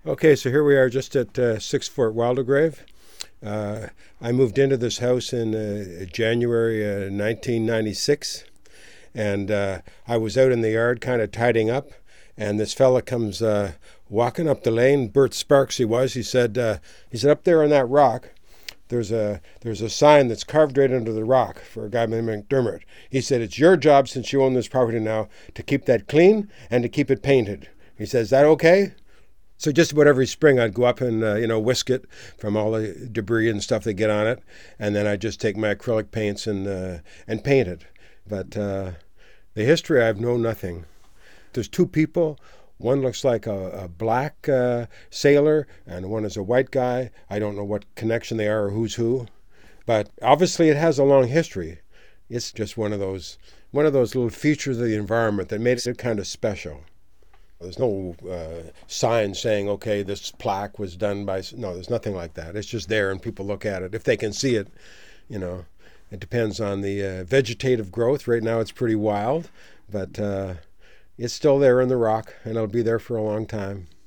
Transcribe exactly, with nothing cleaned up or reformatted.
Okay, so here we are just at uh, six Fort Wildergrave. Uh, I moved into this house in uh, January uh, nineteen ninety-six, and uh, I was out in the yard kind of tidying up, and this fella comes uh, walking up the lane. Bert Sparks he was. He said, uh, he said, up there on that rock, there's a there's a sign that's carved right into the rock for a guy named McDermott. He said, it's your job, since you own this property now, to keep that clean and to keep it painted. He says, is that okay? So just about every spring, I'd go up and, uh, you know, whisk it from all the debris and stuff that get on it. And then I'd just take my acrylic paints and uh, and paint it. But uh, the history, I've known nothing. There's two people. One looks like a, a black uh, sailor, and one is a white guy. I don't know what connection they are or who's who. But obviously it has a long history. It's just one of those, one of those little features of the environment that made it kind of special. There's no uh, sign saying, okay, this plaque was done by... No, there's nothing like that. It's just there, and people look at it. If they can see it, you know. It depends on the uh, vegetative growth. Right now it's pretty wild, but uh, it's still there in the rock, and it'll be there for a long time.